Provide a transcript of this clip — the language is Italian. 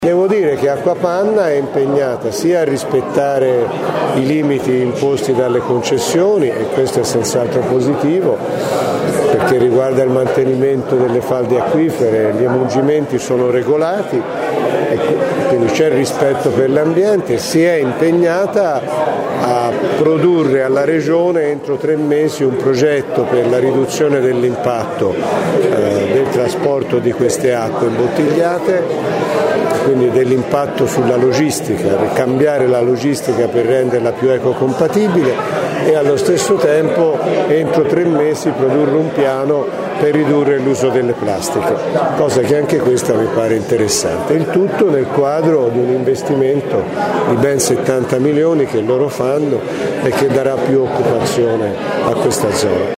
Devo dire che Acquapanna è impegnata sia a rispettare i limiti imposti dalle concessioni, e questo è senz'altro positivo perché riguarda il mantenimento delle falde acquifere, gli emungimenti sono regolati e quindi c'è rispetto per l'ambiente, si è impegnata a produrre alla Regione entro 3 mesi un progetto per la riduzione dell'impatto del trasporto di queste acque imbottigliate, quindi dell'impatto sulla logistica, cambiare la logistica per renderla più ecocompatibile e allo stesso tempo entro 3 mesi produrre un piano per ridurre l'uso delle plastiche, cosa che anche questa mi pare interessante. Il tutto nel quadro di un investimento di ben 70 milioni che loro fanno e che darà più occupazione a questa zona.